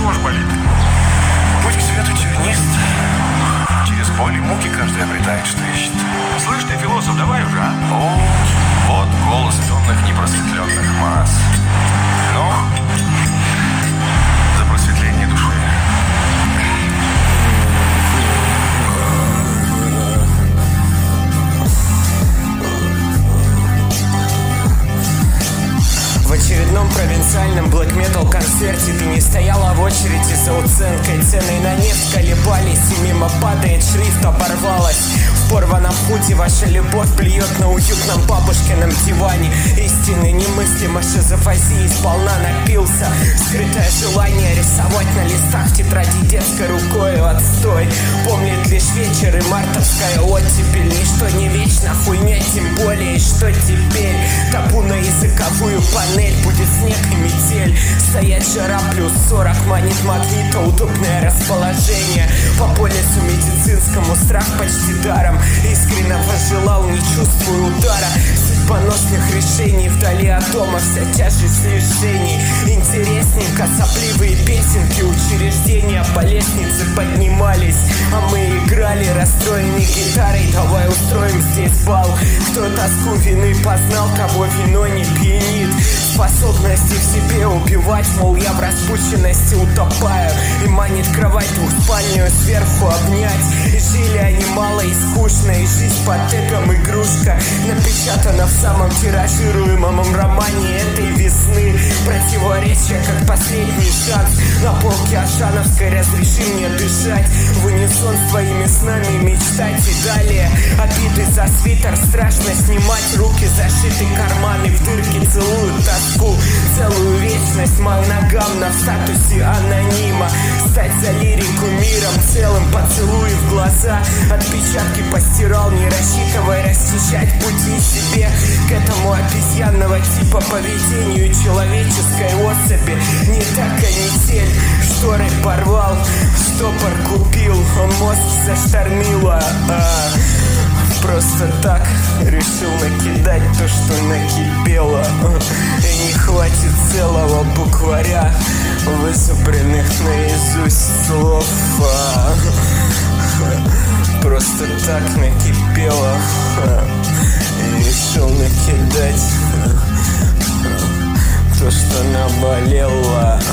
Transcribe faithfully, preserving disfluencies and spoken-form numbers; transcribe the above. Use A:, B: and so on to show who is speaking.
A: чего ж болит?
B: Путь к свету тернист. Через боль и муки каждый обретает, что ищет.
A: Слышь ты, философ, давай уже, а?
B: О, вот голос темных непросветленных масс. Ну, за просветление души.
C: В очередном провинциальном блэк-метал концерте ты не стояла в очереди за уценкой. Цены на нефть колебались, и мимо падает шрифт, оборвалась. В порванном худе ваша любовь плюет на уютном бабушкином диване. Истины немыслимо, шизофазии сполна напился. Скрытое желание рисовать на листах тетради детской рукой отстой. Помнит лишь вечер и мартовская оттепель. Ничто не вечно, хуйня тем более. И что теперь? Табу на языковую панель. Будет снег и метель. Стоять жара плюс сорок. Манит магнита, удобное расположение. По полису медицинскому страх почти даром. Искренне пожелал, не чувствую удара судьбоносных решений. Вдали от дома вся тяжесть лишений. Интересненько сопливые песенки учреждения по лестнице поднимались, а мы играли расстроенной гитарой. Давай устроим здесь бал. Кто тоску вины познал, того вино не пьянит. Способности в себе убивать, мол, я в распущенности утопаю. И манит кровать двухспальную сверху обнять. И жили они мало и скучно, и жизнь под тегом игрушка напечатана в самом тиражируемом романе этой весны. Противоречие, как последний шанс. На полке Ашановской разреши мне дышать в унисон с твоими снами, мечтать и далее. Обиды за свитер страшно снимать. Руки зашиты, карманы в дырки целуют тоску. Целую вечность моногамно в статусе анонима. Стать за лирику миром целым, поцелуй в глаза. Отпечатки постирал, не рассчитывая расчищать пути себе к этому обезьянного типа поведению человеческой особи. Не та канитель, шторы порвал, штопор купил, он мозг заштормило. а, Просто так решил накидать то, что накипело. И не хватит целого букваря вызубренных наизусть слов. а, Просто так накипело. И решил накидать то, что наболело.